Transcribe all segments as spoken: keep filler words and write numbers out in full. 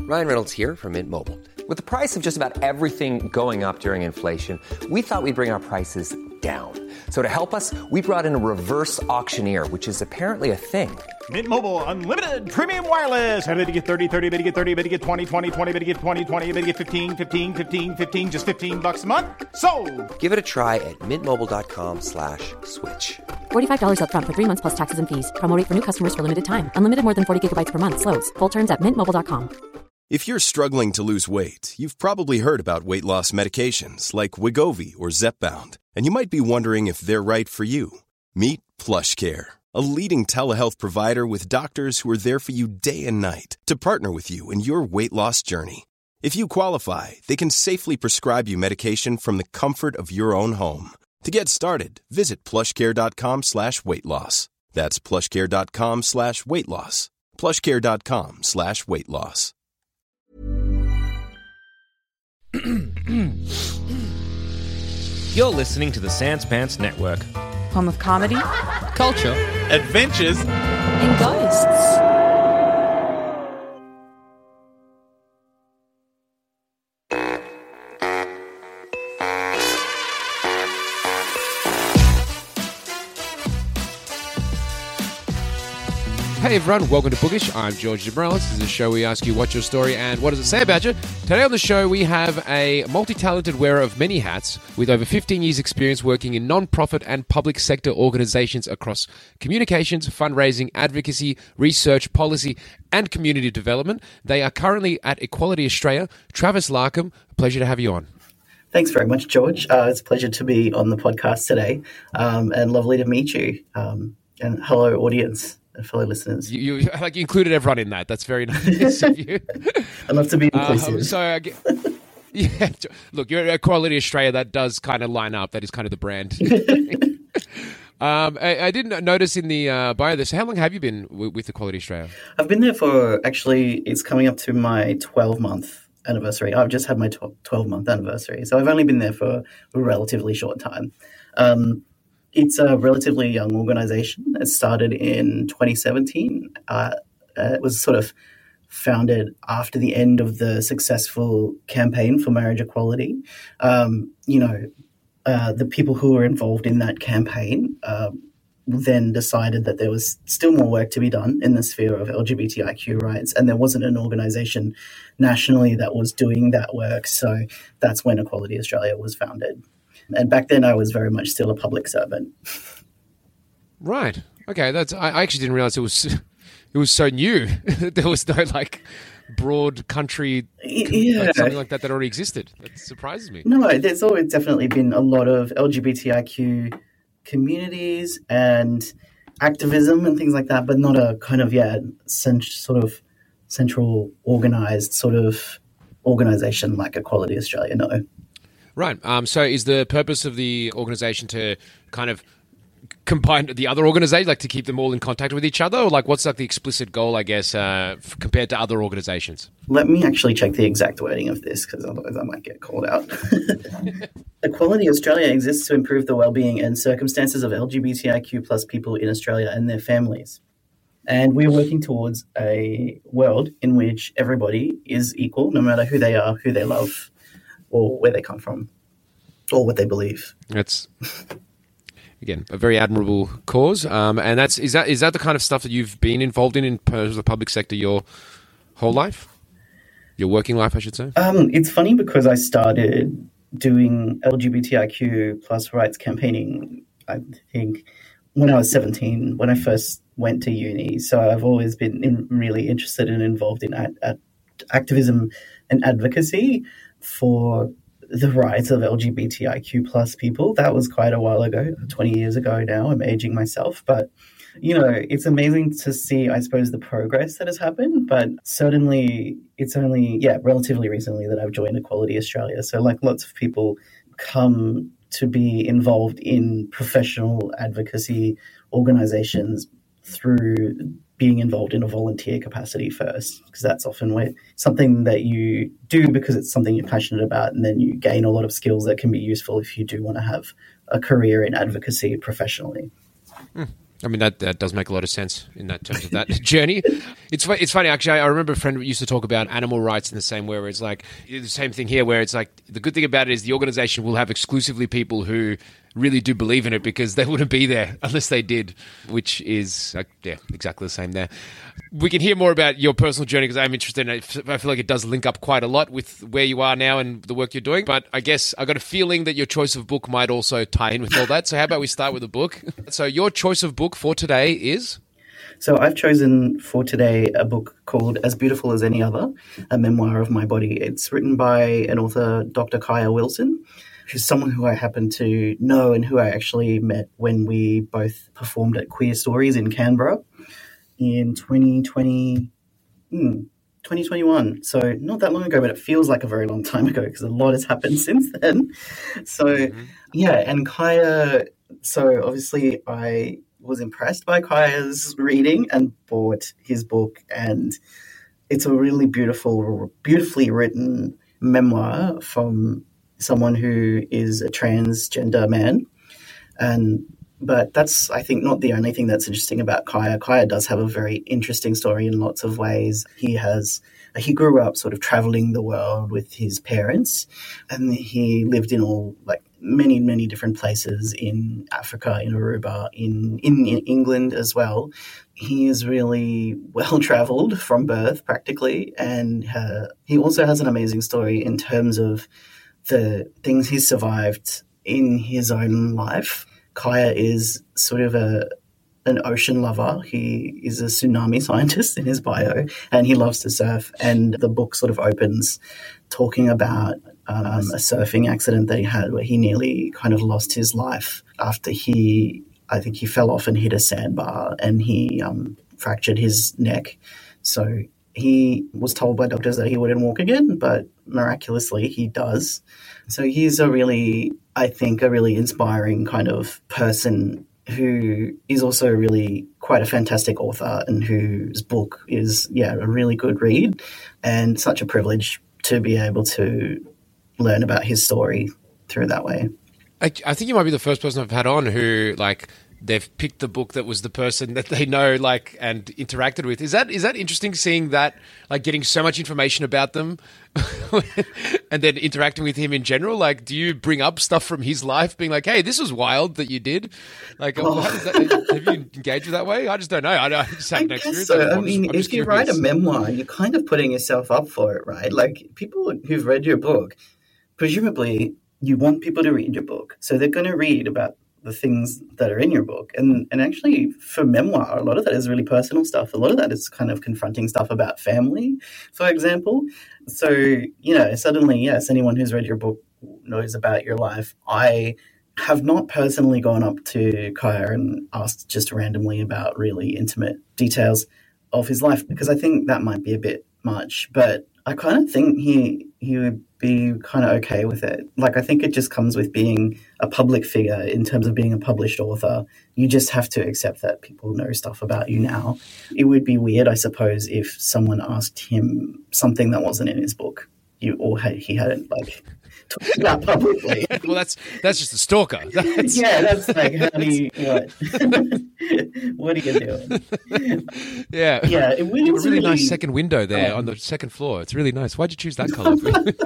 Ryan Reynolds here from Mint Mobile. With the price of just about everything going up during inflation, we thought we'd bring our prices down. So to help us, we brought in a reverse auctioneer, which is apparently a thing. Mint Mobile Unlimited Premium Wireless. How to get thirty, thirty, how to get thirty, how to get twenty, twenty, twenty, how to get twenty, twenty, how to get fifteen, fifteen, fifteen, fifteen, just fifteen bucks a month? Sold! Give it a try at mintmobile.com slash switch. forty-five dollars up front for three months plus taxes and fees. Promo rate for new customers for limited time. Unlimited more than forty gigabytes per month. Slows full terms at mint mobile dot com. If you're struggling to lose weight, you've probably heard about weight loss medications like Wegovy or Zepbound, and you might be wondering if they're right for you. Meet PlushCare, a leading telehealth provider with doctors who are there for you day and night to partner with you in your weight loss journey. If you qualify, they can safely prescribe you medication from the comfort of your own home. To get started, visit plushcare.com slash weight loss. That's plushcare.com slash weight loss. plushcare.com slash weight loss. You're listening to the Sans Pants Network. Home of comedy, Culture. Adventures. and ghosts. Hey everyone, welcome to Bookish. I'm George DeMorales. This is a show we ask you what's your story and what does it say about you. Today on the show we have a multi-talented wearer of many hats with over fifteen years experience working in non-profit and public sector organizations across communications, fundraising, advocacy, research, policy and community development. They are currently at Equality Australia. Travis Larkham, a pleasure to have you on. Thanks very much, George. Uh, it's a pleasure to be on the podcast today um, and lovely to meet you. Um, and hello, audience. Fellow listeners, you, you like you included everyone in that. That's very nice of you. I love to be inclusive. Um, so, uh, yeah, look, you're at Equality Australia. That does kind of line up. That is kind of the brand. um, I, I didn't notice in the uh, bio this. How long have you been w- with Equality Australia? I've been there for actually. It's coming up to my twelve month anniversary. I've just had my twelve month anniversary, so I've only been there for a relatively short time. Um, It's a relatively young organisation. It started in twenty seventeen. Uh, it was sort of founded after the end of the successful campaign for marriage equality. Um, you know, uh, the people who were involved in that campaign uh, then decided that there was still more work to be done in the sphere of L G B T I Q rights, and there wasn't an organisation nationally that was doing that work. So that's when Equality Australia was founded. And back then, I was very much still a public servant. Right. Okay. That's. I, I actually didn't realize it was. It was so new. There was no like broad country, Yeah. like, something like that that already existed. That surprises me. No, there's always definitely been a lot of L G B T I Q communities and activism and things like that, but not a kind of yeah, cent- sort of central organized sort of organization like Equality Australia. No. Right. Um, so is the purpose of the organisation to kind of combine the other organisations, like to keep them all in contact with each other? Or like what's like the explicit goal, I guess, uh, f- compared to other organisations? Let me actually check the exact wording of this because otherwise I might get called out. Equality Australia exists to improve the well-being and circumstances of L G B T I Q plus people in Australia and their families. And we're working towards a world in which everybody is equal, no matter who they are, who they love, or where they come from, or what they believe. That's, again, a very admirable cause. Um, and that's is that is that the kind of stuff that you've been involved in in terms of the public sector your whole life? Your working life, I should say? Um, it's funny because I started doing L G B T I Q plus rights campaigning, I think, when I was seventeen, when I first went to uni. So I've always been in, really interested and involved in ad, ad, activism and advocacy for the rights of L G B T I Q plus people. That was quite a while ago, twenty years ago now. I'm aging myself. But, you know, it's amazing to see, I suppose, the progress that has happened. But certainly it's only, yeah, relatively recently that I've joined Equality Australia. So like lots of people come to be involved in professional advocacy organizations through being involved in a volunteer capacity first, because that's often where something that you do because it's something you're passionate about, and then you gain a lot of skills that can be useful if you do want to have a career in advocacy professionally. Mm. I mean, that, that does make a lot of sense in that terms of that journey. It's fu- it's funny, actually. I remember a friend who used to talk about animal rights in the same way, where it's like the same thing here, where it's like the good thing about it is the organization will have exclusively people who really do believe in it because they wouldn't be there unless they did, which is, like, yeah, exactly the same there. We can hear more about your personal journey because I'm interested in it. I feel like it does link up quite a lot with where you are now and the work you're doing. But I guess I got a feeling that your choice of book might also tie in with all that. So how about we start with a book? So your choice of book for today is? So I've chosen for today a book called As Beautiful as Any Other, a memoir of my body. It's written by an author, Doctor Kaya Wilson, who's someone who I happen to know and who I actually met when we both performed at Queer Stories in Canberra in twenty twenty, hmm, twenty twenty-one. So not that long ago, but it feels like a very long time ago because a lot has happened since then. So, mm-hmm. yeah, and Kaya, so obviously I was impressed by Kaya's reading and bought his book, and it's a really beautiful, beautifully written memoir from someone who is a transgender man. And but that's, I think, not the only thing that's interesting about Kaya. Kaya does have a very interesting story in lots of ways. He has he grew up sort of traveling the world with his parents, and he lived in all like many, many different places in Africa, in Aruba, in, in, in England as well. He is really well-traveled from birth, practically, and uh, he also has an amazing story in terms of the things he's survived in his own life. Kaya is sort of a an ocean lover. He is a tsunami scientist in his bio, and he loves to surf. And the book sort of opens talking about um, a surfing accident that he had where he nearly kind of lost his life after he, I think he fell off and hit a sandbar, and he um, fractured his neck. So he was told by doctors that he wouldn't walk again, but miraculously he does. So he's a really, I think, a really inspiring kind of person who is also really quite a fantastic author and whose book is, yeah, a really good read, and such a privilege to be able to learn about his story through that way. I, I think you might be the first person I've had on who, like, they've picked the book that was the person that they know, like, and interacted with. Is that is that interesting, seeing that, like, getting so much information about them and then interacting with him in general? Like, do you bring up stuff from his life, being like, hey, this was wild that you did? Like, oh. how does that, have you engaged with that way? I just don't know. I, I just haven't experienced so. it. I mean, just, if you curious. write a memoir, you're kind of putting yourself up for it, right? Like, people who've read your book, presumably you want people to read your book. So they're going to read about the things that are in your book. And and actually for memoir, a lot of that is really personal stuff. A lot of that is kind of confronting stuff about family, for example. So, you know, suddenly, yes, anyone who's read your book knows about your life. I have not personally gone up to Kaya and asked just randomly about really intimate details of his life, because I think that might be a bit much. But I kind of think he he would be kind of okay with it. Like, I think it just comes with being a public figure in terms of being a published author. You just have to accept that people know stuff about you now. It would be weird, I suppose, if someone asked him something that wasn't in his book, you or had, he hadn't, like, talked about publicly. Well, that's that's just a stalker. That's... Yeah, that's like, how do you, what? What are you doing? Yeah. Yeah, it you have a really, really nice second window there um, on the second floor. It's really nice. Why'd you choose that color?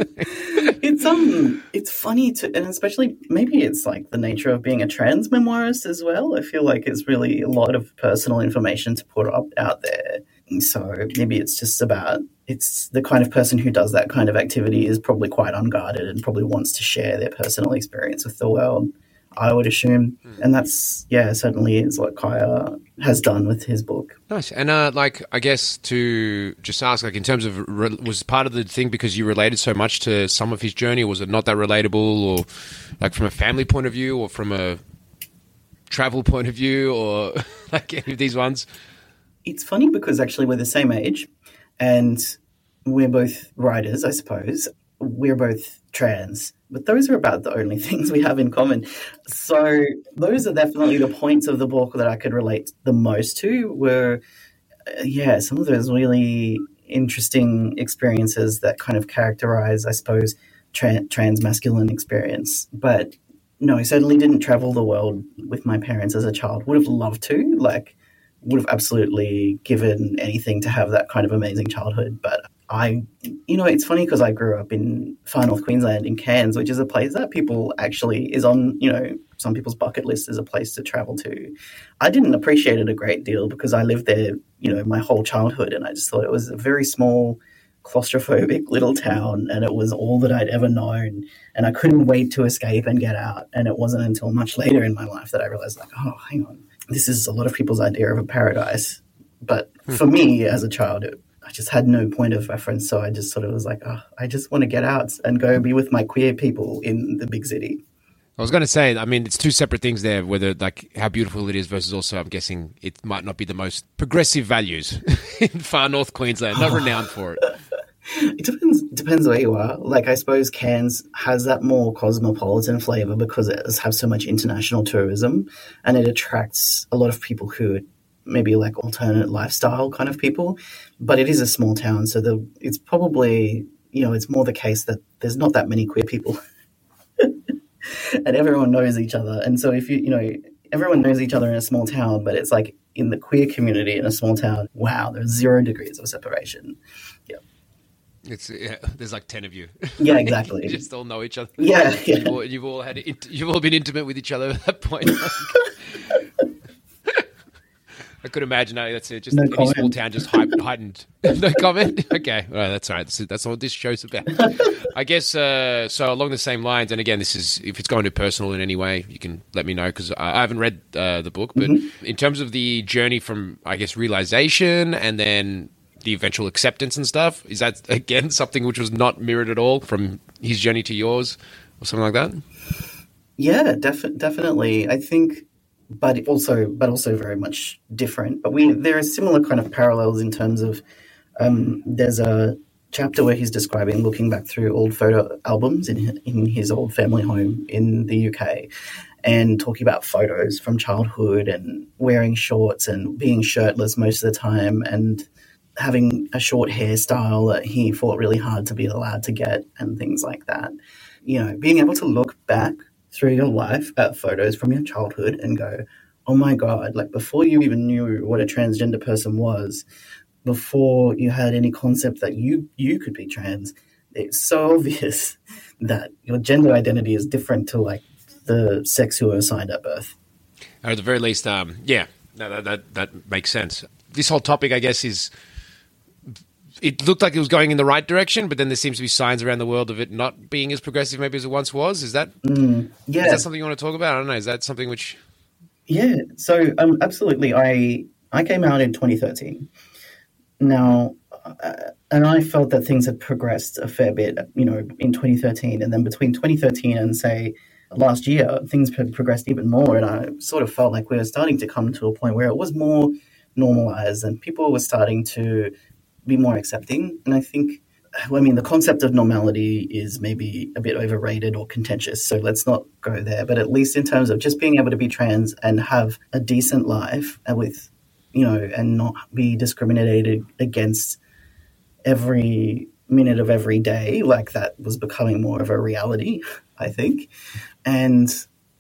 It's um, it's funny to, and especially maybe it's like the nature of being a trans memoirist as well. I feel like it's really a lot of personal information to put up out there. So maybe it's just about, it's the kind of person who does that kind of activity is probably quite unguarded and probably wants to share their personal experience with the world, I would assume. Mm. And that's, yeah, certainly is what Kaya has done with his book. Nice. And uh, like, I guess to just ask, like, in terms of, re- was part of the thing because you related so much to some of his journey, or was it not that relatable, or like from a family point of view, or from a travel point of view, or like any of these ones? It's funny because actually we're the same age and we're both writers, I suppose. We're both trans, but those are about the only things we have in common. So those are definitely the points of the book that I could relate the most to, were, uh, yeah, some of those really interesting experiences that kind of characterize, I suppose, tra- trans masculine experience. But no, I certainly didn't travel the world with my parents as a child. Would have loved to, like, would have absolutely given anything to have that kind of amazing childhood. But I, you know, it's funny because I grew up in far north Queensland in Cairns, which is a place that people actually is on, you know, some people's bucket list as a place to travel to. I didn't appreciate it a great deal because I lived there, you know, my whole childhood, and I just thought it was a very small, claustrophobic little town, and it was all that I'd ever known, and I couldn't wait to escape and get out. And it wasn't until much later in my life that I realized, like, oh, hang on, this is a lot of people's idea of a paradise. But for me as a child, it, I just had no point of reference, so I just sort of was like, oh, I just want to get out and go be with my queer people in the big city. I was going to say, I mean, it's two separate things there, whether like how beautiful it is versus also, I'm guessing it might not be the most progressive values in far north Queensland, not renowned for it. It depends. It depends where you are. Like, I suppose Cairns has that more cosmopolitan flavour because it has so much international tourism, and it attracts a lot of people who maybe like alternate lifestyle kind of people. But it is a small town, so the it's probably, you know, it's more the case that there's not that many queer people. And everyone knows each other. And so if you, you know, everyone knows each other in a small town, but it's like in the queer community in a small town, wow, there's zero degrees of separation. Yeah. It's yeah, there's like ten of you. Yeah, exactly. You just all know each other. Yeah, yeah. You've, all, you've all had you've all been intimate with each other at that point. I could imagine. No, that's it. Just no any comment. small town, just heightened. No comment. Okay, all right, that's all right. That's, that's what this show's about. I guess. Uh, so along the same lines, and again, this is if it's going to personal in any way, you can let me know because I, I haven't read uh, the book. But mm-hmm. in terms of the journey from, I guess, realization and then the eventual acceptance and stuff, is that again something which was not mirrored at all from his journey to yours, or something like that? Yeah, def- definitely. I think. But also, but also very much different. But we there are similar kind of parallels in terms of um, there's a chapter where he's describing looking back through old photo albums in in his old family home in the U K, and talking about photos from childhood and wearing shorts and being shirtless most of the time and having a short hairstyle that he fought really hard to be allowed to get and things like that. You know, being able to look back through your life at photos from your childhood and go, oh my God, like before you even knew what a transgender person was, before you had any concept that you, you could be trans, it's so obvious that your gender identity is different to like the sex you were assigned at birth. Or at the very least, um, yeah, no, that, that, that makes sense. This whole topic, I guess, is... It looked like it was going in the right direction, but then there seems to be signs around the world of it not being as progressive maybe as it once was. Is that mm, yeah. Is that something you want to talk about? I don't know. Is that something which... Yeah, so um, absolutely. I I came out in twenty thirteen. Now, uh, and I felt that things had progressed a fair bit, you know, in twenty thirteen. And then between twenty thirteen and, say, last year, things had progressed even more. And I sort of felt like we were starting to come to a point where it was more normalized and people were starting to be more accepting. And I think, I mean, the concept of normality is maybe a bit overrated or contentious, so let's not go there. But at least in terms of just being able to be trans and have a decent life and with, you know, and not be discriminated against every minute of every day, like that was becoming more of a reality, I think. And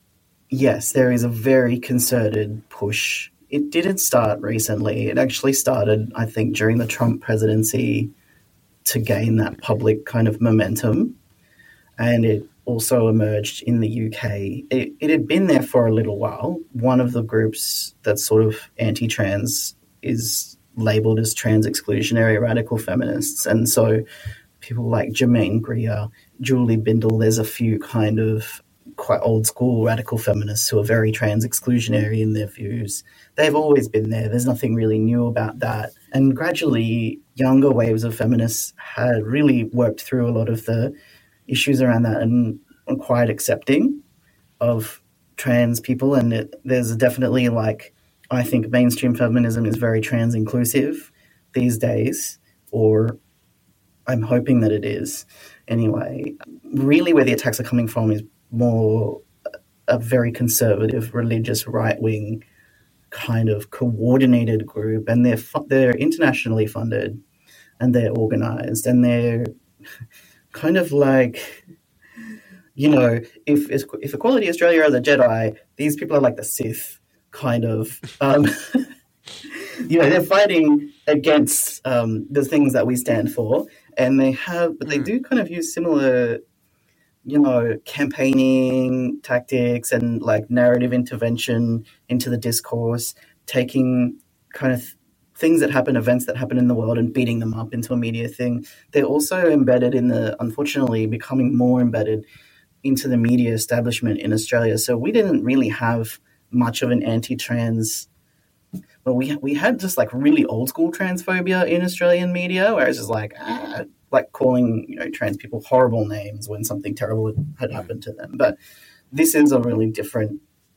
yes, there is a very concerted push. It didn't start recently. It actually started, I think, during the Trump presidency to gain that public kind of momentum. And it also emerged in the U K. It, it had been there for a little while. One of the groups that's sort of anti-trans is labelled as trans exclusionary radical feminists. And so people like Germaine Greer, Julie Bindel, there's a few kind of quite old school radical feminists who are very trans exclusionary in their views. They've always been there. There's nothing really new about that. And gradually, younger waves of feminists had really worked through a lot of the issues around that and are quite accepting of trans people. And it, there's definitely like, I think mainstream feminism is very trans inclusive these days, or I'm hoping that it is. Anyway, really where the attacks are coming from is more a very conservative, religious, right-wing kind of coordinated group, and they're fu- they're internationally funded, and they're organized, and they're kind of like you know, if if Equality Australia are the Jedi, these people are like the Sith, kind of. Um, you know, they're fighting against um, the things that we stand for, and they have, but they do kind of use similar, you know, campaigning tactics and like narrative intervention into the discourse, taking kind of things that happen, events that happen in the world, and beating them up into a media thing. They're also embedded in the, unfortunately, becoming more embedded into the media establishment in Australia. So we didn't really have much of an anti-trans. Well, we we had just like really old school transphobia in Australian media, where it's just like ah, like calling, you know, trans people horrible names when something terrible had happened to them. But this is a really different.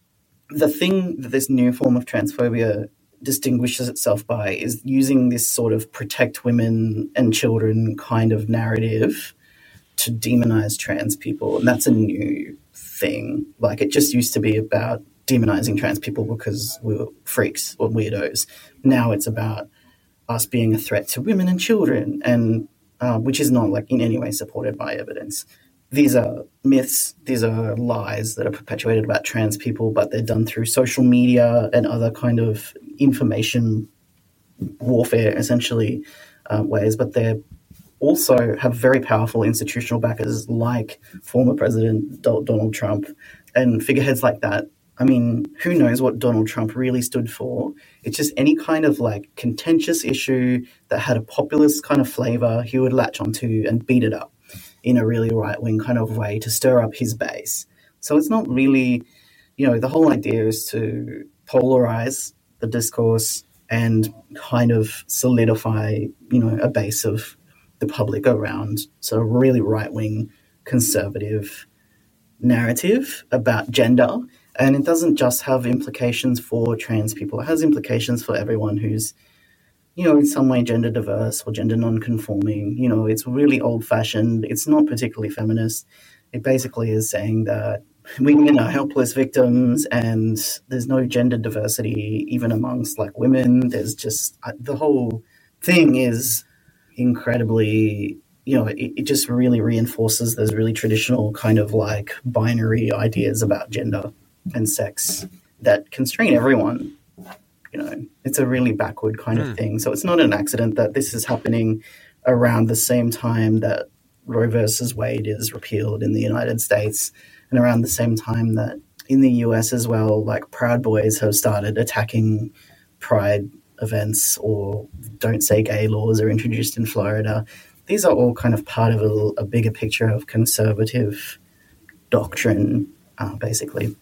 The thing that this new form of transphobia distinguishes itself by is using this sort of protect women and children kind of narrative to demonize trans people, and that's a new thing. Like, it just used to be about demonizing trans people because we were freaks or weirdos. Now it's about us being a threat to women and children, and uh, which is not like in any way supported by evidence. These are myths, these are lies that are perpetuated about trans people, but they're done through social media and other kind of information warfare, essentially, uh, ways. But they also have very powerful institutional backers like former President Donald Trump and figureheads like that. I mean, who knows what Donald Trump really stood for? It's just any kind of like contentious issue that had a populist kind of flavor, he would latch onto and beat it up in a really right-wing kind of way to stir up his base. So it's not really, you know, the whole idea is to polarize the discourse and kind of solidify, you know, a base of the public around sort of really right-wing conservative narrative about gender. And it doesn't just have implications for trans people. It has implications for everyone who's, you know, in some way gender diverse or gender non-conforming. You know, it's really old-fashioned. It's not particularly feminist. It basically is saying that women are helpless victims and there's no gender diversity even amongst, like, women. There's just – the whole thing is incredibly – you know, it, it just really reinforces those really traditional kind of, like, binary ideas about gender and sex that constrain everyone. You know, it's a really backward kind mm. of thing. So it's not an accident that this is happening around the same time that Roe versus Wade is repealed in the United States, and around the same time that in the U S as well, like, Proud Boys have started attacking pride events, or Don't Say Gay laws are introduced in Florida. These are all kind of part of a, a bigger picture of conservative doctrine, uh, basically.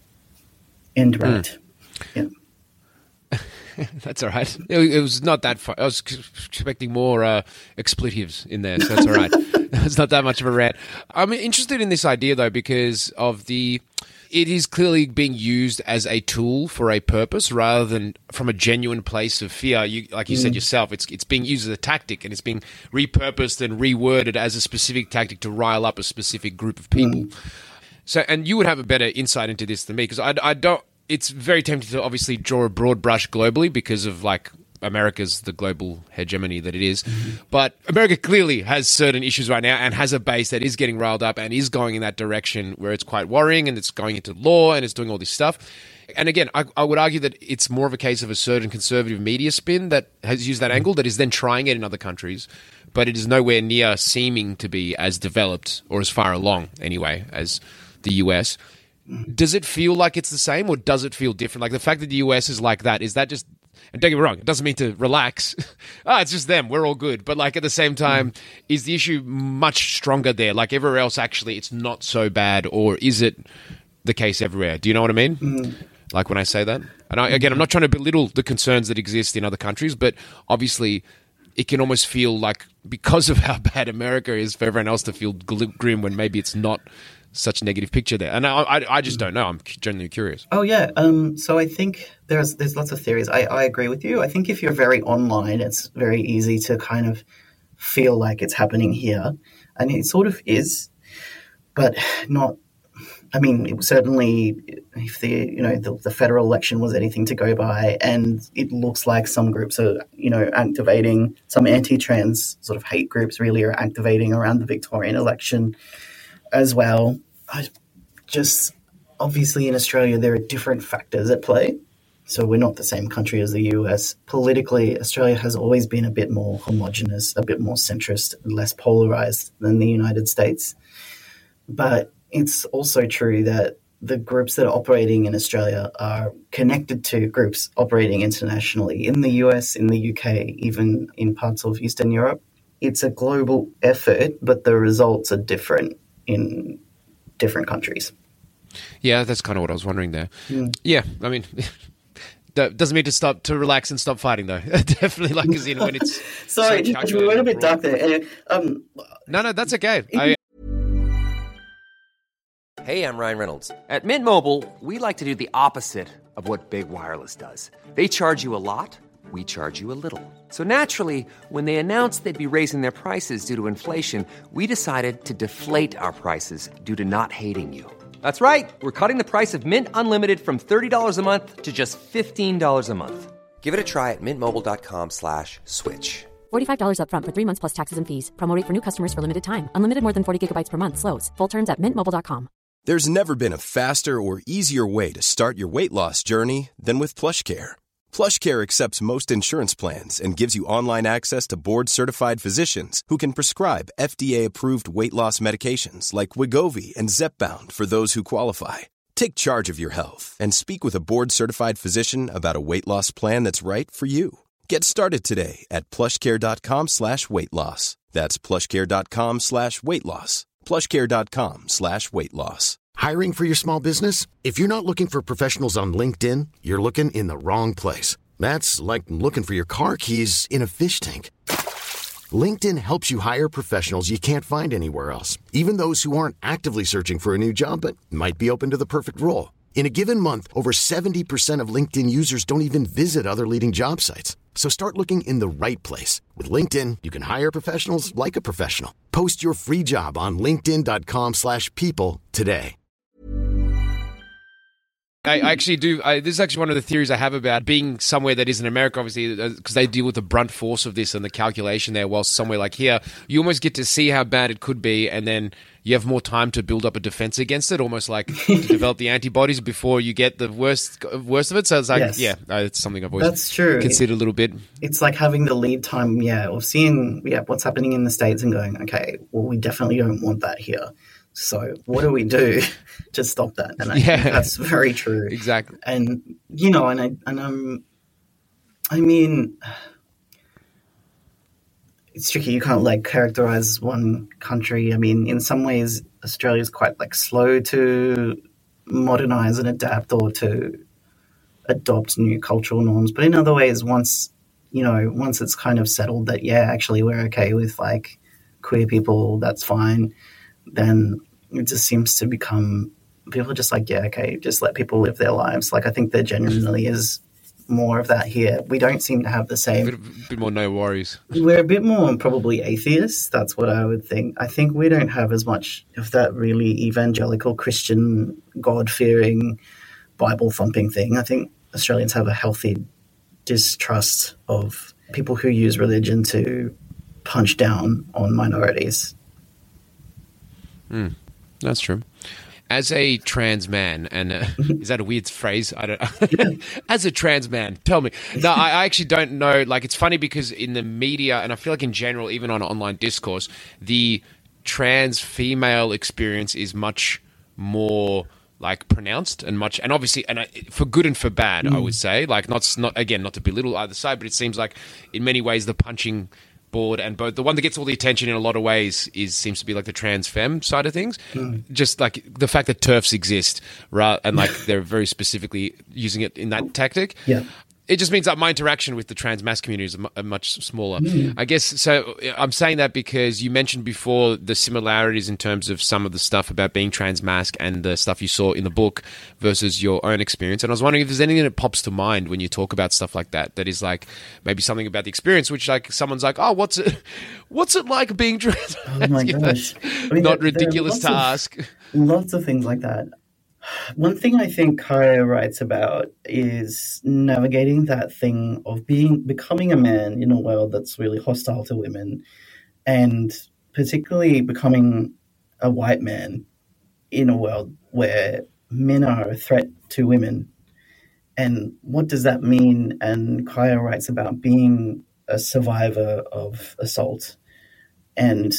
End right. Mm. Yeah. That's all right. It, it was not that far. I was expecting more uh, expletives in there, so that's all right. It's not that much of a rant. I'm interested in this idea, though, because of the... It is clearly being used as a tool for a purpose rather than from a genuine place of fear. You, like you mm. said yourself, it's it's being used as a tactic, and it's being repurposed and reworded as a specific tactic to rile up a specific group of people. Mm. So, and you would have a better insight into this than me, because I, I don't. It's very tempting to obviously draw a broad brush globally because of, like, America's the global hegemony that it is. Mm-hmm. But America clearly has certain issues right now and has a base that is getting riled up and is going in that direction where it's quite worrying, and it's going into law and it's doing all this stuff. And again, I, I would argue that it's more of a case of a certain conservative media spin that has used that angle, that is then trying it in other countries, but it is nowhere near seeming to be as developed, or as far along anyway, as the U S. Does it feel like it's the same, or does it feel different? Like, the fact that the U S is like that, is that just... And don't get me wrong, it doesn't mean to relax. Ah, it's just them, we're all good. But, like, at the same time, mm. is the issue much stronger there? Like, everywhere else, actually, it's not so bad, or is it the case everywhere? Do you know what I mean? Mm. Like, when I say that? And I, again, I'm not trying to belittle the concerns that exist in other countries, but obviously it can almost feel like, because of how bad America is, for everyone else to feel gl- grim when maybe it's not such a negative picture there. And I, I, I just don't know. I'm genuinely curious. Oh, yeah. Um, so I think there's there's lots of theories. I, I agree with you. I think if you're very online, it's very easy to kind of feel like it's happening here. And it sort of is, but not... I mean, certainly if the, you know, the, the federal election was anything to go by, and it looks like some groups are, you know, activating, some anti-trans sort of hate groups really are activating around the Victorian election as well. I, just obviously in Australia there are different factors at play. So we're not the same country as the U S. Politically, Australia has always been a bit more homogenous, a bit more centrist, less polarized than the United States. But it's also true that the groups that are operating in Australia are connected to groups operating internationally in the U S, in the U K, even in parts of Eastern Europe. It's a global effort, but the results are different in different countries. Yeah, that's kind of what I was wondering there. Mm. Yeah, I mean, that doesn't mean to stop to relax and stop fighting, though. Definitely, like, as in when it's sorry, so George, we went a bit dark there. Anyway, um, no, no, that's okay. I, Hey, I'm Ryan Reynolds. At Mint Mobile, we like to do the opposite of what Big Wireless does. They charge you a lot, we charge you a little. So naturally, when they announced they'd be raising their prices due to inflation, we decided to deflate our prices due to not hating you. That's right. We're cutting the price of Mint Unlimited from thirty dollars a month to just fifteen dollars a month. Give it a try at mintmobile.com slash switch. forty-five dollars up front for three months plus taxes and fees. Promo rate for new customers for limited time. Unlimited more than forty gigabytes per month slows. Full terms at mint mobile dot com. There's never been a faster or easier way to start your weight loss journey than with PlushCare. PlushCare accepts most insurance plans and gives you online access to board-certified physicians who can prescribe F D A-approved weight loss medications like Wegovy and Zepbound for those who qualify. Take charge of your health and speak with a board-certified physician about a weight loss plan that's right for you. Get started today at plushcare.com slash weight loss. That's plushcare.com slash weight loss. plushcare.com slash weight loss. Hiring for your small business? If you're not looking for professionals on LinkedIn, you're looking in the wrong place. That's like looking for your car keys in a fish tank. LinkedIn helps you hire professionals you can't find anywhere else, even those who aren't actively searching for a new job but might be open to the perfect role. In a given month, over seventy percent of LinkedIn users don't even visit other leading job sites. So start looking in the right place. With LinkedIn, you can hire professionals like a professional. Post your free job on linkedin.com slash people today. I actually do. I, this is actually one of the theories I have about being somewhere that isn't America, obviously, because they deal with the brunt force of this and the calculation there, whilst somewhere like here, you almost get to see how bad it could be, and then you have more time to build up a defense against it, almost like to develop the antibodies before you get the worst worst of it. So it's like, yes. yeah, it's something I've always That's true. considered a little bit. It's like having the lead time, yeah, of seeing yeah what's happening in the States and going, okay, well, we definitely don't want that here. So what do we do to stop that? And I yeah. think that's very true. Exactly. And, you know, and I, and um, I mean, it's tricky. You can't like characterize one country. I mean, in some ways, Australia is quite like slow to modernize and adapt or to adopt new cultural norms. But in other ways, once, you know, once it's kind of settled that, yeah, actually we're okay with like queer people, that's fine, then it just seems to become, people are just like, yeah, okay, just let people live their lives. Like, I think there genuinely is more of that here. We don't seem to have the same. A bit, bit more no worries. We're a bit more probably atheists. That's what I would think. I think we don't have as much of that really evangelical Christian, God-fearing, Bible-thumping thing. I think Australians have a healthy distrust of people who use religion to punch down on minorities. Mm, that's true. As a trans man, and uh, is that a weird phrase? I don't. As a trans man, tell me. No, I, I actually don't know. Like, it's funny because in the media, and I feel like in general, even on online discourse, the trans female experience is much more like pronounced and much, and obviously, and I, for good and for bad, mm. I would say. Like, not not again, not to belittle either side, but it seems like in many ways the punching board and both the one that gets all the attention in a lot of ways is seems to be like the trans femme side of things. Mm. Just like the fact that TERFs exist, right, and like they're very specifically using it in that tactic. Yeah. It just means that my interaction with the trans mass community is m- much smaller. Mm. I guess, so I'm saying that because you mentioned before the similarities in terms of some of the stuff about being trans mask and the stuff you saw in the book versus your own experience. And I was wondering if there's anything that pops to mind when you talk about stuff like that, that is like maybe something about the experience, which like someone's like, oh, what's it, what's it like being trans? Oh my gosh. I mean, Not there, ridiculous there to of, ask. Lots of things like that. One thing I think Kaya writes about is navigating that thing of being becoming a man in a world that's really hostile to women, and particularly becoming a white man in a world where men are a threat to women. And what does that mean? And Kaya writes about being a survivor of assault and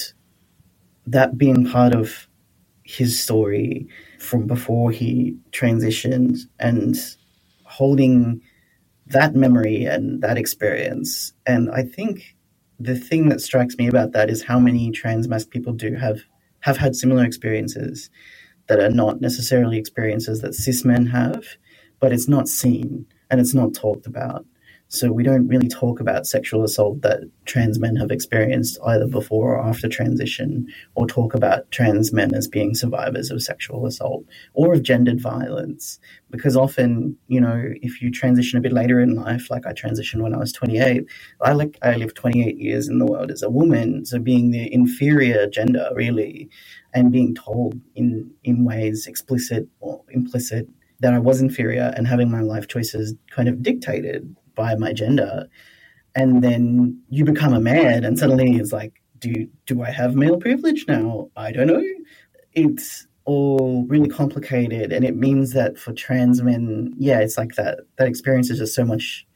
that being part of his story from before he transitioned and holding that memory and that experience. And I think the thing that strikes me about that is how many trans masc people do have, have had similar experiences that are not necessarily experiences that cis men have, but it's not seen and it's not talked about. So we don't really talk about sexual assault that trans men have experienced either before or after transition, or talk about trans men as being survivors of sexual assault or of gendered violence. Because often, you know, if you transition a bit later in life, like I transitioned when I was twenty-eight, I, like, I lived twenty-eight years in the world as a woman, so being the inferior gender, really, and being told in, in ways explicit or implicit that I was inferior and having my life choices kind of dictated by my gender. And then you become a man and suddenly it's like, do do I have male privilege now? I don't know. It's all really complicated, and it means that for trans men, yeah, it's like that that experience is just so much,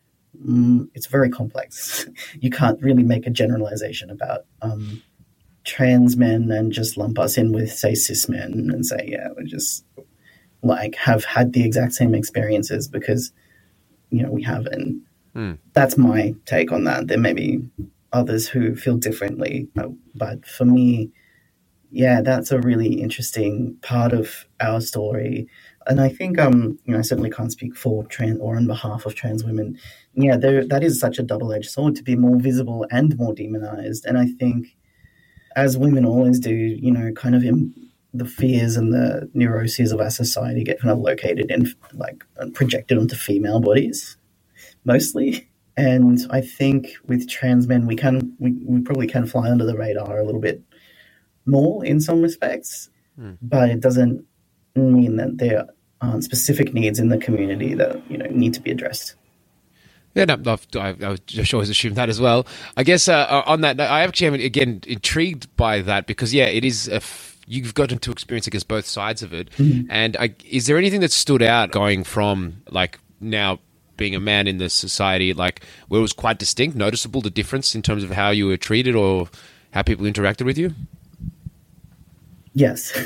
mm, it's very complex. You can't really make a generalization about um, trans men and just lump us in with, say, cis men and say, yeah, we're just like have had the exact same experiences, because you know, we haven't. Mm. That's my take on that. There may be others who feel differently. But for me, yeah, that's a really interesting part of our story. And I think, um, you know, I certainly can't speak for trans or on behalf of trans women. Yeah, there, that is such a double-edged sword, to be more visible and more demonized. And I think, as women always do, you know, kind of in the fears and the neuroses of our society get kind of located in, like, projected onto female bodies, mostly. And I think with trans men, we can, we, we probably can fly under the radar a little bit more in some respects, mm. but it doesn't mean that there aren't specific needs in the community that, you know, need to be addressed. Yeah, no, I've, I've, I've just always assumed that as well. I guess uh, on that, I actually am, again, intrigued by that because, yeah, it is a f- you've gotten to experience, I guess, both sides of it. Mm-hmm. And I, is there anything that stood out going from, like, now being a man in the society, like, where it was quite distinct, noticeable, the difference in terms of how you were treated or how people interacted with you? Yes.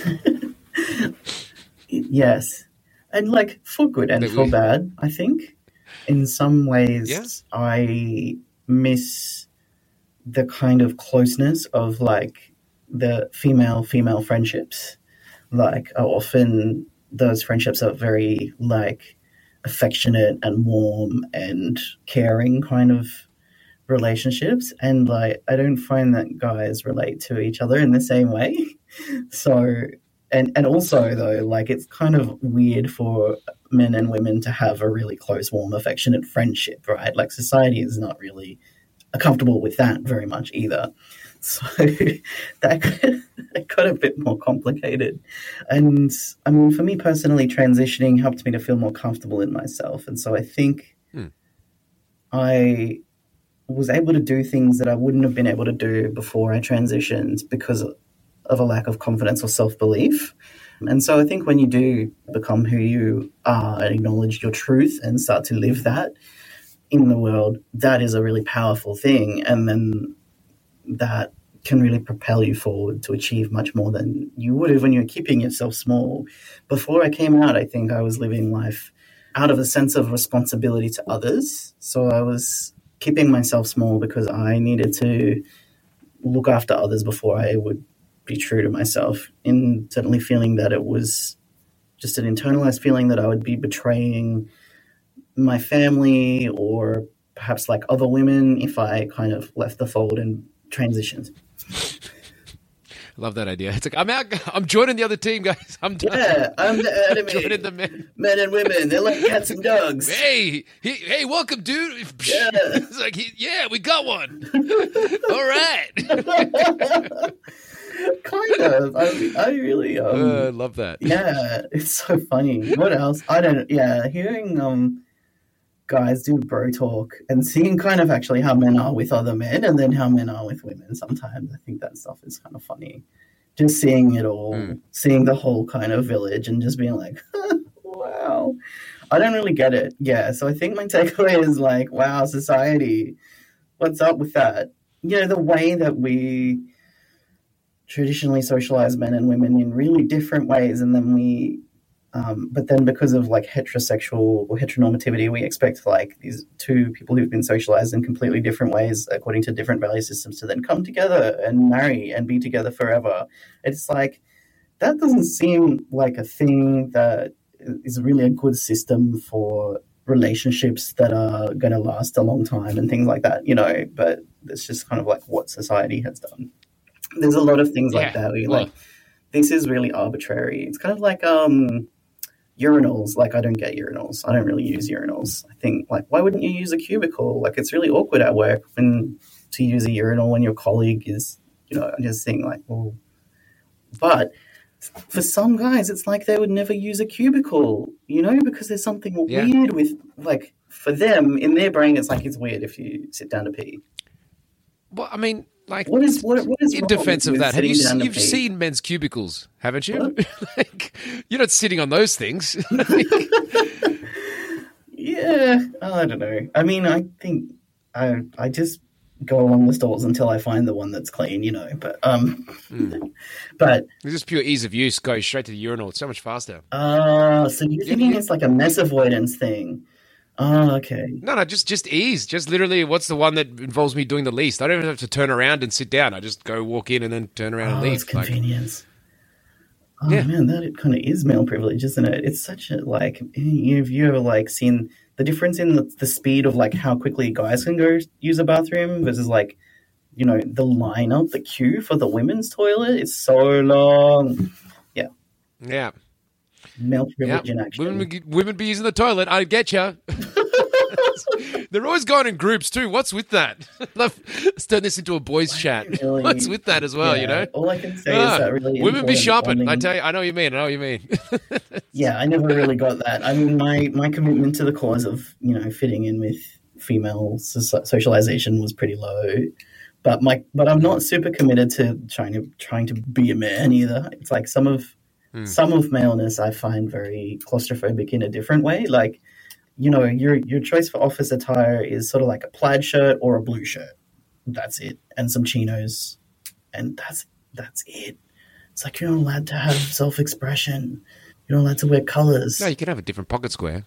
Yes. And, like, for good and for bad, I think. In some ways, yeah. I miss the kind of closeness of, like, the female-female friendships. Like, often those friendships are very, like, affectionate and warm and caring kind of relationships. And, like, I don't find that guys relate to each other in the same way. So, and, and also, though, like, it's kind of weird for men and women to have a really close, warm, affectionate friendship, right? Like, society is not really comfortable with that very much either. So that, that got a bit more complicated. And I mean, for me personally, transitioning helped me to feel more comfortable in myself. And so I think hmm. I was able to do things that I wouldn't have been able to do before I transitioned because of a lack of confidence or self-belief. And so I think when you do become who you are and acknowledge your truth and start to live that in the world, that is a really powerful thing. And then that can really propel you forward to achieve much more than you would have when you're keeping yourself small. Before I came out, I think I was living life out of a sense of responsibility to others. So I was keeping myself small because I needed to look after others before I would be true to myself, in certainly feeling that it was just an internalized feeling that I would be betraying my family or perhaps like other women if I kind of left the fold and transitioned. I love that idea. It's like, I'm out, I'm joining the other team, guys. I'm done. Yeah, I'm the enemy. Joining the men. men and women. They're like cats and dogs. Hey, he, hey, welcome, dude. Yeah. It's like, he, yeah, we got one. All right. Kind of. I, I really. Um, uh, love that. Yeah, it's so funny. What else? I don't. Yeah, hearing um guys do bro talk and seeing kind of actually how men are with other men and then how men are with women. Sometimes I think that stuff is kind of funny. just seeing it all, Mm. seeing the whole kind of village and just being like, wow, I don't really get it. Yeah, so I think my takeaway is like, wow, society, what's up with that? You know, the way that we traditionally socialize men and women in really different ways, and then we, um, but then because of like heterosexual or heteronormativity, we expect like these two people who've been socialized in completely different ways according to different value systems to then come together and marry and be together forever. It's like, that doesn't seem like a thing that is really a good system for relationships that are going to last a long time and things like that, you know, but it's just kind of like what society has done. There's a lot of things Yeah. like that. Where you're Well- like, this is really arbitrary. It's kind of like um, urinals. Like, I don't get urinals. I don't really use urinals. I think, like, why wouldn't you use a cubicle? Like, it's really awkward at work when to use a urinal when your colleague is, you know, I just think like, well, but for some guys, it's like they would never use a cubicle, you know, because there's something Yeah. weird with, like, for them, in their brain, it's like it's weird if you sit down to pee. Well, I mean, like, What is what, what is in wrong defense of with that, have you sitting down to you've pee? seen men's cubicles, haven't you? What? Like, you're not sitting on those things. Yeah, I don't know. I mean, I think I I just go along the stalls until I find the one that's clean, you know. But um, Mm. but It's just pure ease of use. Go straight to the urinal. It's so much faster. uh, so you're Yeah, thinking yeah. it's like a mess avoidance thing? Oh, okay. No, no, just just ease. Just literally, what's the one that involves me doing the least? I don't even have to turn around and sit down. I just go walk in and then turn around Oh, and leave. it's Like, convenience. Oh Yeah. man, that kind of is male privilege, isn't it? It's such a like. You have you ever like seen the difference in the, the speed of like how quickly guys can go use a bathroom versus like, you know, the lineup, the queue for the women's toilet? It's so long. Yeah, yeah, male yeah. privilege in action. Women, be- women be using the toilet. I get you. They're always going in groups too. What's with that? Love- Let's turn this into a boys' chat. Really- What's with that as well? Yeah, You know. all I can say Ah, is that really women be important shopping. I bonding- tell you, I know what you mean. I know what you mean. Yeah, I never really got that. I mean, my, my commitment to the cause of, you know, fitting in with female so- socialization was pretty low. But my but I'm not super committed to trying to trying to be a man either. It's like some of some of maleness I find very claustrophobic in a different way. Like, you know, your your choice for office attire is sort of like a plaid shirt or a blue shirt. That's it, and some chinos, and that's that's it. It's like you're not allowed to have self-expression. You're not allowed to wear colors. No, you can have a different pocket square.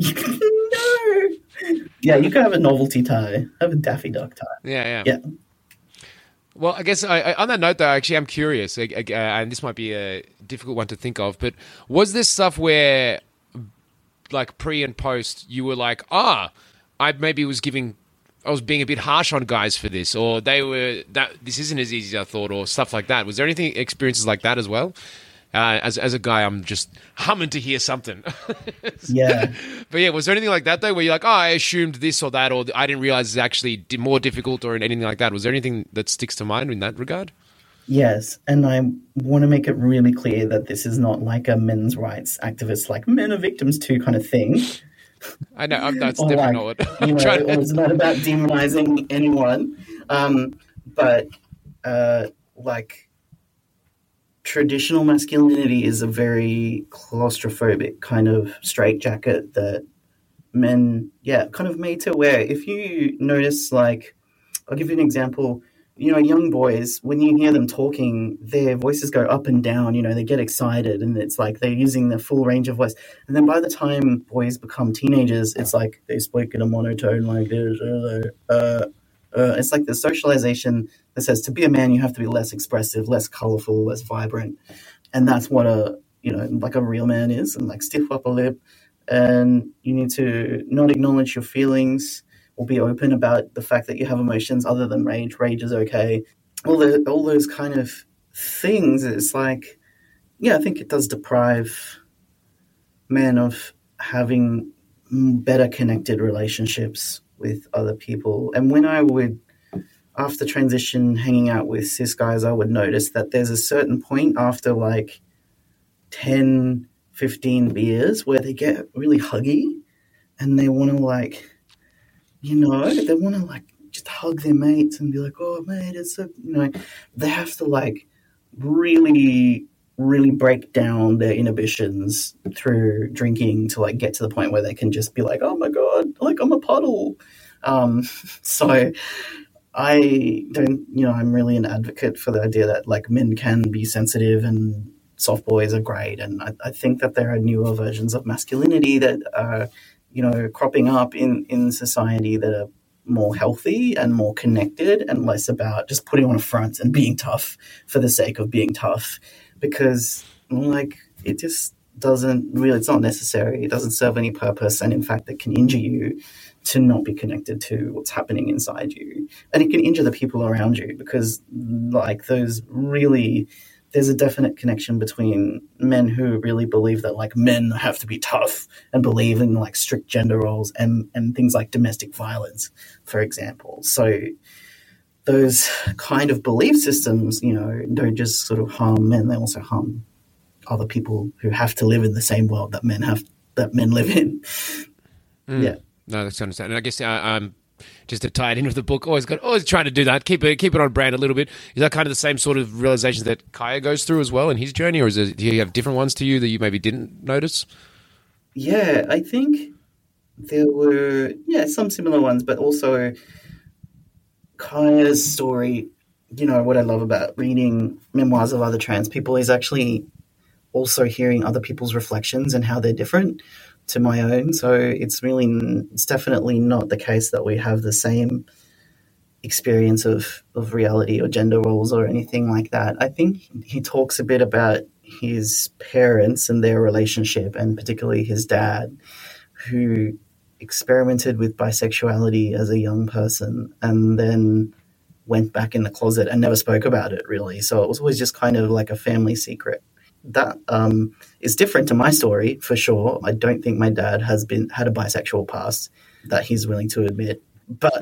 No. Yeah, you can have a novelty tie. Have a Daffy Duck tie. Yeah, yeah. Yeah. Well, I guess I, I, on that note, though, actually, I'm curious, uh, uh, and this might be a difficult one to think of, but was this stuff where, like, pre and post, you were like, ah, I maybe was giving, I was being a bit harsh on guys for this, or they were, that this isn't as easy as I thought, or stuff like that. Was there anything, experiences like that as well? Uh, as as a guy, I'm just humming to hear something. Yeah. But yeah, was there anything like that though, where you're like, oh, I assumed this or that, or I didn't realize it's actually di- more difficult, or anything like that? Was there anything that sticks to mind in that regard? Yes, and I want to make it really clear that this is not like a men's rights activist, like men are victims too kind of thing. I know I'm, that's Or definitely like, not what you I'm know, trying or to. it's not about demonizing anyone. Um, but uh, like traditional masculinity is a very claustrophobic kind of straitjacket that men, yeah, kind of made to wear. If you notice, like, I'll give you an example. You know, young boys, when you hear them talking, their voices go up and down, you know, they get excited and it's like they're using their full range of voice. And then by the time boys become teenagers, it's like they speak in a monotone like this. Uh, uh, uh, it's like the socialization that says to be a man, you have to be less expressive, less colorful, less vibrant. And that's what a, you know, like a real man is, and like stiff upper lip. And you need to not acknowledge your feelings, or be open about the fact that you have emotions other than rage. Rage is okay. All the all those kind of things. It's like, yeah, I think it does deprive men of having better connected relationships with other people. And when I would, after transition, hanging out with cis guys, I would notice that there's a certain point after like ten, fifteen beers where they get really huggy and they want to like, you know, they want to like just hug their mates and be like, oh, mate, it's so, you know, they have to like really, really break down their inhibitions through drinking to like get to the point where they can just be like, oh my God, like I'm a puddle. Um, so I don't, you know, I'm really an advocate for the idea that like men can be sensitive and soft boys are great. And I, I think that there are newer versions of masculinity that are, you know, cropping up in, in society that are more healthy and more connected and less about just putting on a front and being tough for the sake of being tough, because like it just doesn't really, it's not necessary. It doesn't serve any purpose. And in fact, it can injure you to not be connected to what's happening inside you. And it can injure the people around you because like those really, there's a definite connection between men who really believe that like men have to be tough and believe in like strict gender roles and, and things like domestic violence, for example. So those kind of belief systems, you know, don't just sort of harm men, they also harm other people who have to live in the same world that men have, that men live in. Mm. Yeah. No, that's understandable. And I guess uh, um, just to tie it in with the book, always got always trying to do that, keep it keep it on brand a little bit. Is that kind of the same sort of realizations that Kaya goes through as well in his journey, or is it, do you have different ones to you that you maybe didn't notice? Yeah, I think there were yeah some similar ones, but also Kaya's story. You know what I love about reading memoirs of other trans people is actually also hearing other people's reflections and how they're different to my own. So it's really, it's definitely not the case that we have the same experience of, of reality or gender roles or anything like that. I think he talks a bit about his parents and their relationship, and particularly his dad, who experimented with bisexuality as a young person and then went back in the closet and never spoke about it really. So it was always just kind of like a family secret. That um, is different to my story for sure. I don't think my dad has been had a bisexual past that he's willing to admit. But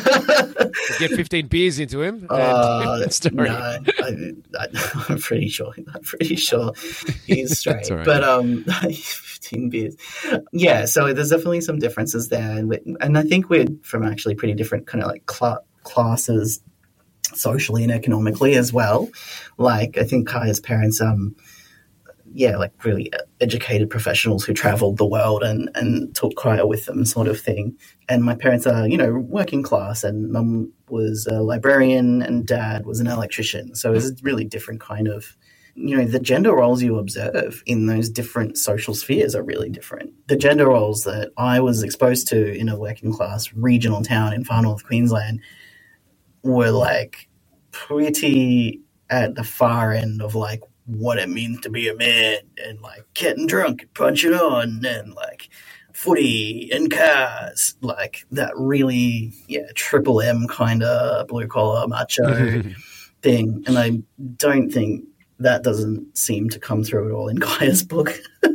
get fifteen beers into him. Uh, no, I, I, I'm pretty sure. I'm pretty sure he's straight. Right. But um, fifteen beers. Yeah. So there's definitely some differences there, and, we, and I think we're from actually pretty different kind of like cl- classes, socially and economically as well. Like I think Kaya's parents um. yeah, like really educated professionals who traveled the world and, and took Kaya with them sort of thing. And my parents are, you know, working class, and mum was a librarian and dad was an electrician. So it's a really different kind of, you know, the gender roles you observe in those different social spheres are really different. The gender roles that I was exposed to in a working class regional town in far north Queensland were like pretty at the far end of like what it means to be a man, and like getting drunk and punching on and like footy and cars, like that really, yeah, triple M kind of blue collar macho thing. And I don't think that doesn't seem to come through at all in Kaya's book.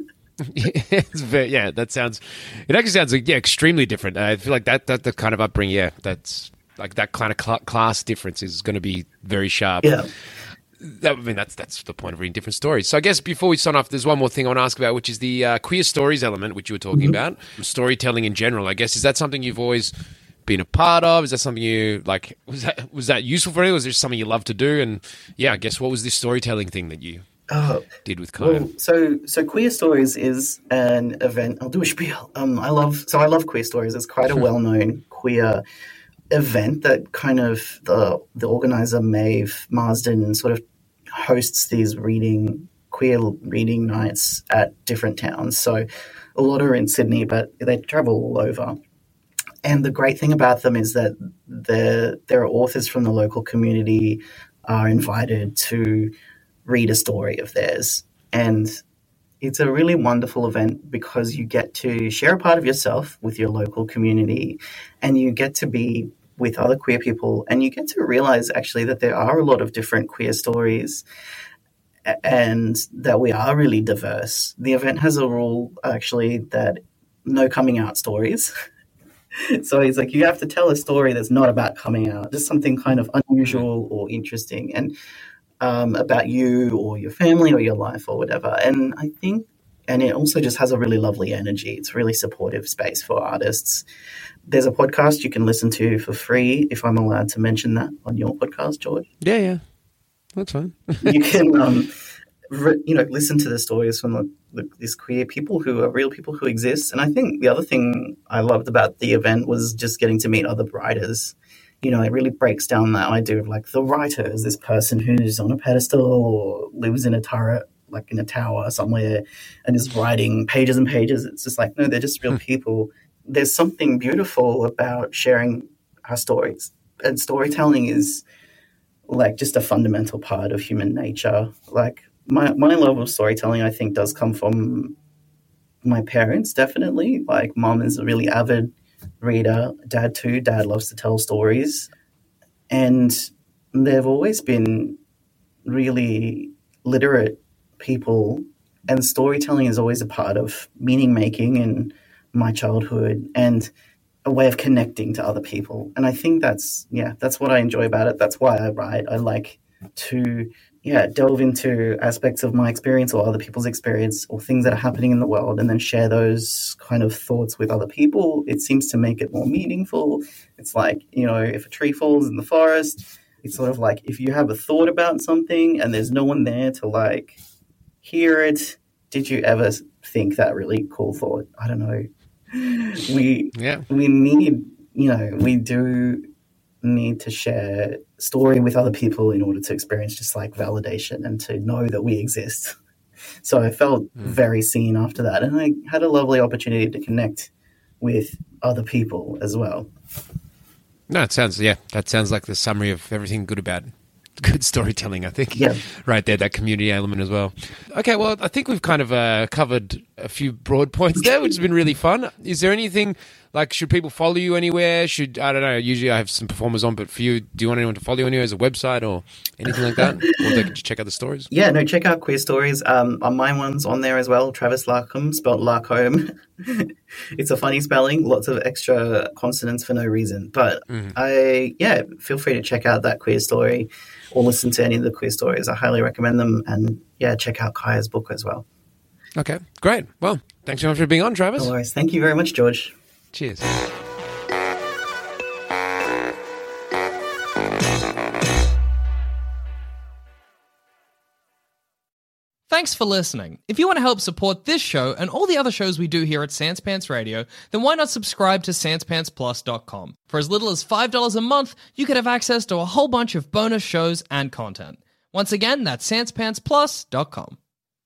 It's very, yeah, that sounds, it actually sounds like, yeah, extremely different. I feel like that, that, the kind of upbringing, yeah, that's like that kind of cl- class difference is going to be very sharp. Yeah. That, I mean, that's that's the point of reading different stories. So I guess before we sign off, there's one more thing I want to ask about, which is the uh, queer stories element, which you were talking mm-hmm. about. Storytelling in general, I guess. Is that something you've always been a part of? Is that something you, like, was that was that useful for you? Was there something you love to do? And, yeah, I guess what was this storytelling thing that you oh, did with Kaya? Well, so, so Queer Stories is an event. I'll do a spiel. Um, I love, so I love Queer Stories. It's quite a well-known queer event that kind of the the organizer, Maeve Marsden, sort of hosts these reading queer reading nights at different towns. So a lot are in Sydney, but they travel all over. And the great thing about them is that there there are authors from the local community are invited to read a story of theirs. And it's a really wonderful event because you get to share a part of yourself with your local community, and you get to be with other queer people, and you get to realize actually that there are a lot of different queer stories and that we are really diverse. The event has a rule actually that no coming out stories. So it's like you have to tell a story that's not about coming out, just something kind of unusual or interesting and um, about you or your family or your life or whatever. And I think, and it also just has a really lovely energy. It's a really supportive space for artists. There's a podcast you can listen to for free, if I'm allowed to mention that on your podcast, George. Yeah, yeah. That's fine. You can, um, re- you know, listen to the stories from the, the, these queer people who are real people who exist. And I think the other thing I loved about the event was just getting to meet other writers. You know, it really breaks down that idea of like the writer is this person who's on a pedestal or lives in a turret, like in a tower somewhere, and is writing pages and pages. It's just like, no, they're just real people. There's something beautiful about sharing our stories. And storytelling is like just a fundamental part of human nature. Like my, my love of storytelling, I think, does come from my parents, definitely. Like mom is a really avid reader, dad too. Dad loves to tell stories. And they've always been really literate people, and storytelling is always a part of meaning making in my childhood and a way of connecting to other people. And I think that's, yeah, that's what I enjoy about it. That's why I write. I like to, yeah, delve into aspects of my experience or other people's experience or things that are happening in the world and then share those kind of thoughts with other people. It seems to make it more meaningful. It's like, you know, if a tree falls in the forest, it's sort of like if you have a thought about something and there's no one there to like hear it, did you ever think that really cool thought? I don't know. We yeah. we need, you know, we do need to share story with other people in order to experience just like validation and to know that we exist. So I felt mm. very seen after that, and I had a lovely opportunity to connect with other people as well. No, it sounds, yeah, that sounds like the summary of everything good about good storytelling, I think. Yeah. Right there, that community element as well. Okay, well, I think we've kind of uh, covered a few broad points there, which has been really fun. Is there anything, like, should people follow you anywhere? Should, I don't know, usually I have some performers on, but for you, do you want anyone to follow you anywhere as a website or anything like that? Or they can just check out the stories? Yeah, no, check out Queer Stories. Um, my one's on there as well, Travis Larcombe, spelled Larcombe. It's a funny spelling, lots of extra consonants for no reason. But mm-hmm. I, yeah, feel free to check out that Queer Story or listen to any of the Queer Stories. I highly recommend them. And yeah, check out Kaya's book as well. Okay, great. Well, thanks so much for being on, Travis. No worries. Thank you very much, George. Cheers. Thanks for listening. If you want to help support this show and all the other shows we do here at Sans Pants Radio, then why not subscribe to sans pants plus dot com? For as little as five dollars a month, you could have access to a whole bunch of bonus shows and content. Once again, that's sans pants plus dot com.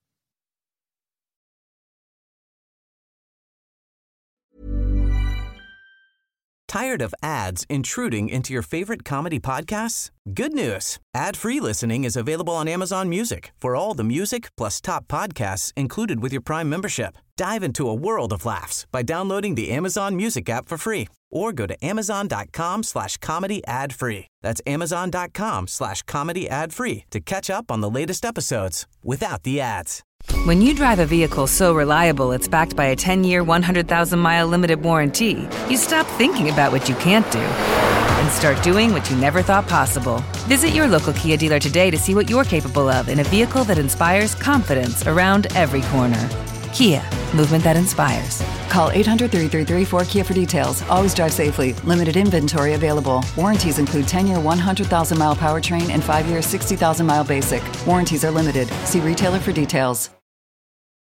Tired of ads intruding into your favorite comedy podcasts? Good news. Ad-free listening is available on Amazon Music for all the music plus top podcasts included with your Prime membership. Dive into a world of laughs by downloading the Amazon Music app for free or go to amazon.com slash comedy ad free. That's amazon.com slash comedy ad free to catch up on the latest episodes without the ads. When you drive a vehicle so reliable it's backed by a ten-year, one hundred thousand mile limited warranty, you stop thinking about what you can't do and start doing what you never thought possible. Visit your local Kia dealer today to see what you're capable of in a vehicle that inspires confidence around every corner. Kia, movement that inspires. Call eight hundred, three three three, four K I A for details. Always drive safely. Limited inventory available. Warranties include ten-year, one hundred thousand mile powertrain and five-year, sixty thousand mile basic. Warranties are limited. See retailer for details.